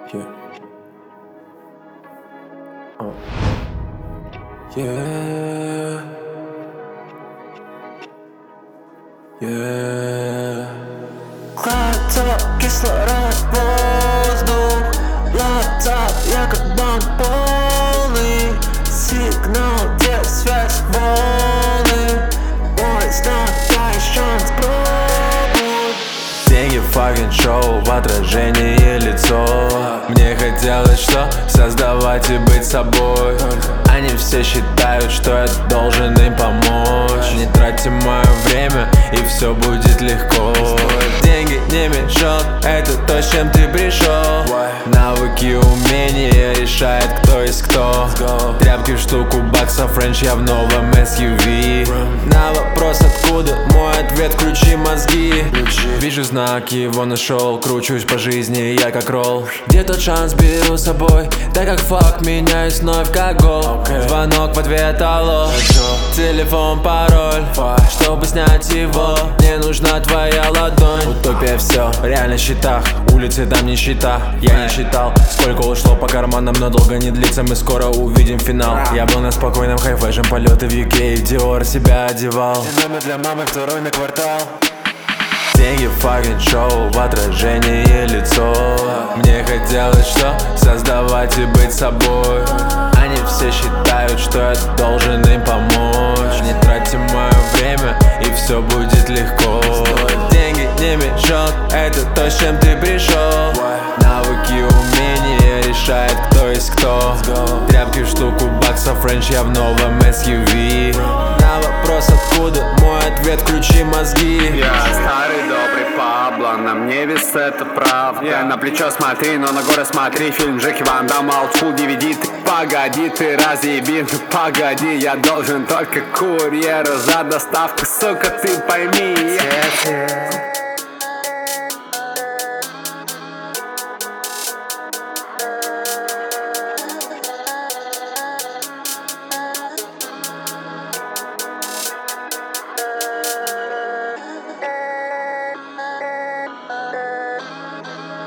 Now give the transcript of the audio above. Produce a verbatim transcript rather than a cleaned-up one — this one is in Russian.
Yeah. Uh. Yeah. Yeah. Глоток, кислород, воздух. Лаптап, я как банк полный. Сигнал, где связь, волны. Мой знак, дай шанс, пробуй. Деньги, fucking шоу, в отражении лицо. Мне хотелось что? Создавать и быть собой. Они все считают, что я должен им помочь. Не тратьте мое время, и все будет легко. Деньги не мешок, это то, с чем ты пришел. Навыки, умения решает, кто есть кто. Тряпки в штуку, баксов, френч, я в новом эс ю ви. На вопрос откуда, мой ответ, включи мозги. Вижу знак, его нашел, кручусь по жизни, я как ролл. Где тот шанс, беру с собой, так как факт, меняюсь вновь как гол. Звонок в ответ, алло. Телефон, пароль, чтобы снять его, мне нужна твоя ладонь. Утопия все, реально в счетах, улицы там нищета. Я не считал, сколько ушло по карманам, но долго не длится, мы скоро увидим финал. Я был на спокойном хай-фэшн, полеты в ю кей, Диор себя одевал. Номер для мамы, второй на квартал. Деньги, fucking шоу, в отражении лицо. Мне хотелось что? Создавать и быть собой. Они все считают, что я должен им помочь. Не тратьте мое время, и все будет легко. Деньги не мешок, это то, с чем ты пришел. Навыки, умения решает, кто есть кто. Тряпки в штуку, баксов, френч, я в новом эс ю ви. На вопрос откуда, мой ответ, включи мозги. Я старый добрый Пабло, на мне вес это правда. yeah. На плечо смотри, но на горы смотри. Фильм Джеки Ван Дамма, олдскул ди ви ди. Ты погоди, ты разъеби, ну погоди. Я должен только курьеру за доставку, сука, ты пойми. yeah.